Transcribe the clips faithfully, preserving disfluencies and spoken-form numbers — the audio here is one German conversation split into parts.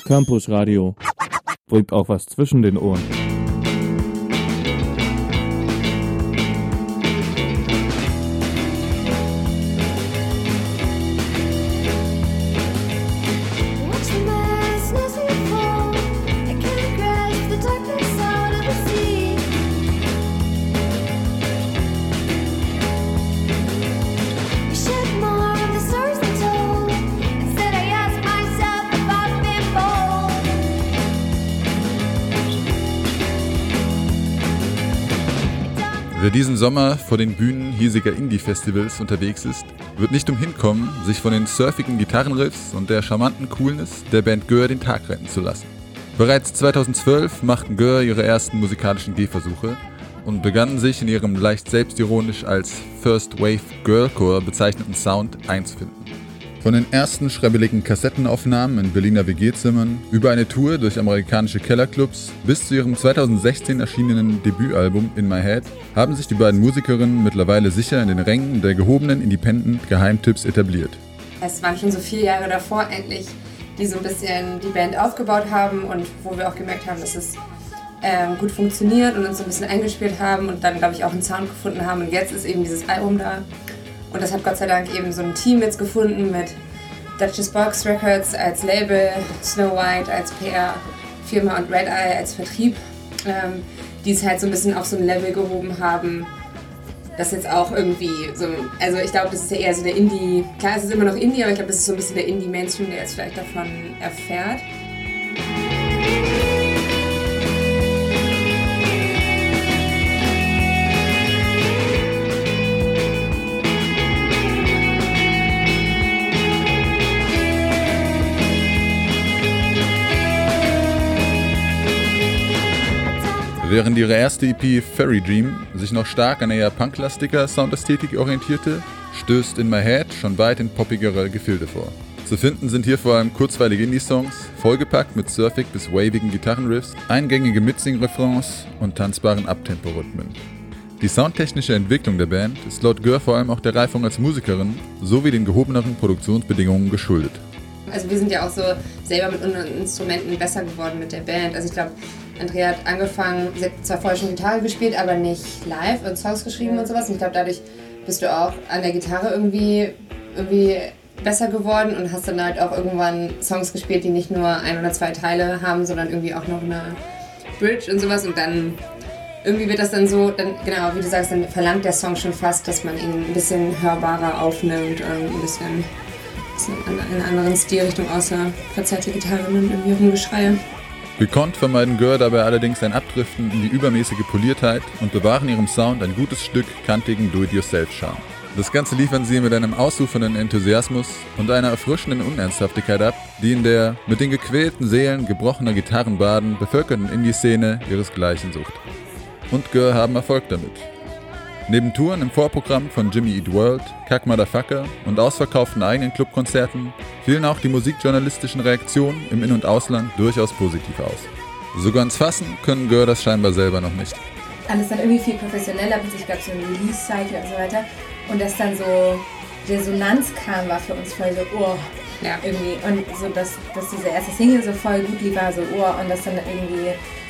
Campus Radio bringt auch was zwischen den Ohren. Wer diesen Sommer vor den Bühnen hiesiger Indie-Festivals unterwegs ist, wird nicht umhin kommen, sich von den surfigen Gitarrenriffs und der charmanten Coolness der Band Gör den Tag retten zu lassen. Bereits zweitausendzwölf machten Gör ihre ersten musikalischen Gehversuche und begannen sich in ihrem leicht selbstironisch als First Wave Girlcore bezeichneten Sound einzufinden. Von den ersten schrebbeligen Kassettenaufnahmen in Berliner W G-Zimmern über eine Tour durch amerikanische Kellerclubs bis zu ihrem zweitausendsechzehn erschienenen Debütalbum In My Head haben sich die beiden Musikerinnen mittlerweile sicher in den Rängen der gehobenen Independent-Geheimtipps etabliert. Es waren schon so vier Jahre davor endlich, die so ein bisschen die Band aufgebaut haben und wo wir auch gemerkt haben, dass es ähm, gut funktioniert und uns so ein bisschen eingespielt haben und dann, glaube ich, auch einen Sound gefunden haben. Und jetzt ist eben dieses Album da. Und das hat Gott sei Dank eben so ein Team jetzt gefunden mit Duchess Box Records als Label, Snow White als P R-Firma und Red Eye als Vertrieb, ähm, die es halt so ein bisschen auf so ein Level gehoben haben, das jetzt auch irgendwie so, also ich glaube, das ist ja eher so der Indie, klar, es ist immer noch Indie, aber ich glaube, das ist so ein bisschen der Indie-Mainstream, der jetzt vielleicht davon erfährt. Während ihre erste E P Fairy Dream sich noch stark an eher punklastiger Soundästhetik orientierte, stößt In My Head schon weit in poppigere Gefilde vor. Zu finden sind hier vor allem kurzweilige Indie-Songs, vollgepackt mit surfig bis wavigen Gitarrenriffs, eingängige Mitsing-Refrains und tanzbaren Uptempo-Rhythmen. Die soundtechnische Entwicklung der Band ist laut Gör vor allem auch der Reifung als Musikerin sowie den gehobeneren Produktionsbedingungen geschuldet. Also wir sind ja auch so selber mit unseren Instrumenten besser geworden mit der Band. Also ich glaube, Andrea hat angefangen, sie hat zwar vorher schon Gitarre gespielt, aber nicht live und Songs geschrieben und sowas. Und ich glaube, dadurch bist du auch an der Gitarre irgendwie, irgendwie besser geworden und hast dann halt auch irgendwann Songs gespielt, die nicht nur ein oder zwei Teile haben, sondern irgendwie auch noch eine Bridge und sowas. Und dann irgendwie wird das dann so, dann, genau, wie du sagst, dann verlangt der Song schon fast, dass man ihn ein bisschen hörbarer aufnimmt und ein bisschen, bisschen in einer anderen Stilrichtung außer verzerrte Gitarre und irgendwie Rumgeschreie. Gekonnt vermeiden Gör dabei allerdings ein Abdriften in die übermäßige Poliertheit und bewahren ihrem Sound ein gutes Stück kantigen Do-it-yourself-Charme. Das Ganze liefern sie mit einem ausufernden Enthusiasmus und einer erfrischenden Unernsthaftigkeit ab, die in der mit den gequälten Seelen gebrochener Gitarrenbaden bevölkerten Indie-Szene ihresgleichen sucht. Und Gör haben Erfolg damit. Neben Touren im Vorprogramm von Jimmy Eat World, Kack Motherfucker und ausverkauften eigenen Clubkonzerten fielen auch die musikjournalistischen Reaktionen im In- und Ausland durchaus positiv aus. So ganz fassen können Gör das scheinbar selber noch nicht. Alles dann irgendwie viel professioneller, bis ich glaube so ein Release-Cycle und so weiter. Und dass dann so Resonanz kam, war für uns voll so, oh, ja, irgendwie. Und so, dass, dass diese erste Single so voll gut lief, war so, oh, und dass dann irgendwie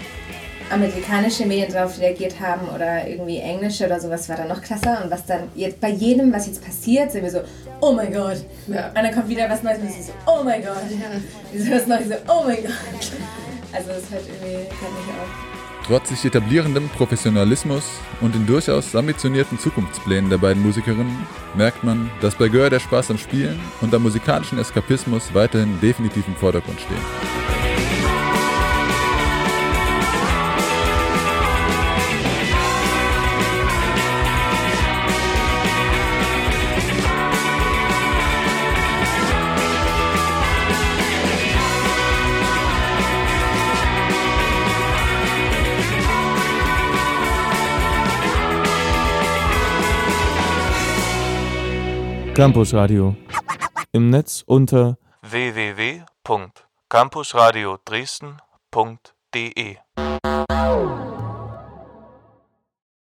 amerikanische Medien darauf reagiert haben oder irgendwie englische oder sowas, war dann noch krasser. Und was dann jetzt bei jedem, was jetzt passiert, sind wir so, oh mein Gott. Ja. Und dann kommt wieder was Neues und wir so, oh mein Gott. Ja. Was Neues, so, oh mein Gott. Also das hat irgendwie, kann mich auch. Trotz sich etablierendem Professionalismus und den durchaus ambitionierten Zukunftsplänen der beiden Musikerinnen merkt man, dass bei Gör der Spaß am Spielen und am musikalischen Eskapismus weiterhin definitiv im Vordergrund stehen. Campus Radio. Im Netz unter w w w punkt campusradio dresden punkt d e.